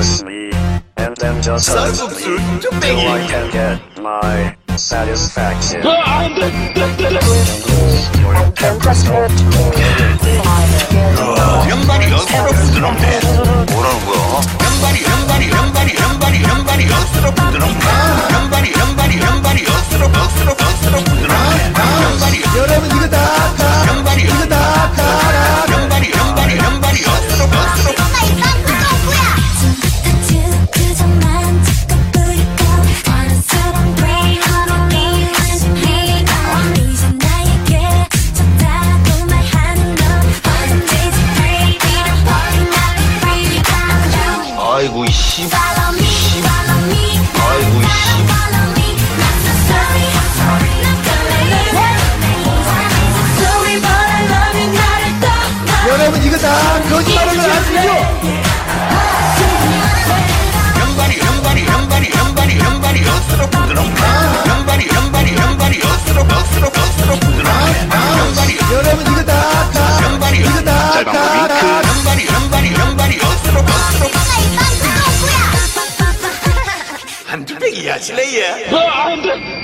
kiss me, and then just hug me, till I can get my satisfaction. 양발이 여스로 부드럽네. 뭐라는 거야? 양발이 여스로 부드럽네. 양발이 여스로 부드럽네. 여러분 이거 다 양발이 이거 다 양발이 여스로 아이고 이씨 아이고 이씨 여러분 이거 다 거짓말하는 거 아시죠? 양발이 여스로 부드럽네. 양발이 여스로 부드럽네. 여러분 이거 다 이거 다 양발이 여스로 한두 팩이야 실례야.